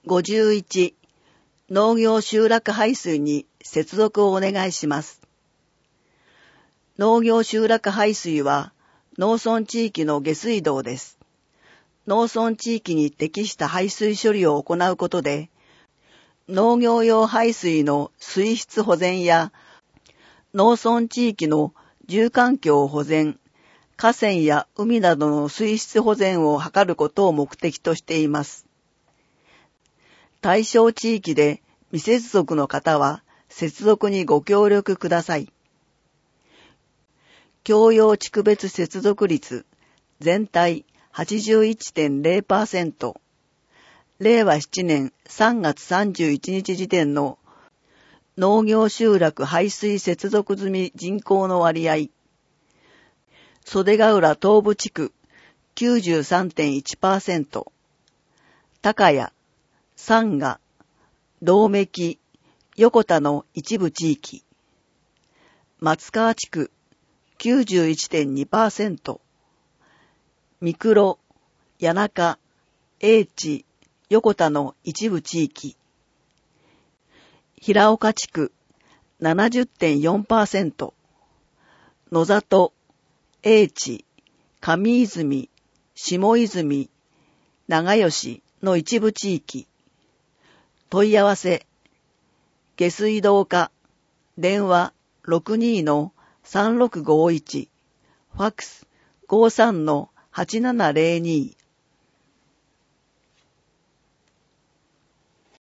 51、農業集落排水に接続をお願いします。農業集落排水は農村地域の下水道です。農村地域に適した排水処理を行うことで、農業用排水の水質保全や農村地域の住環境保全、河川や海などの水質保全を図ることを目的としています。対象地域で未接続の方は接続にご協力ください。共用地区別接続率全体 81.0%、令和7年3月31日時点の農業集落排水接続済み人口の割合、袖ヶ浦東部地区 93.1%、高谷、三賀、道目、横田の一部地域、松川地区 91.2%、三黒、谷中、英知、横田の一部地域、平岡地区 70.4%、野里、英知、上泉、下泉、長吉の一部地域、問い合わせ、下水道課、電話 62-3651、ファックス 53-8702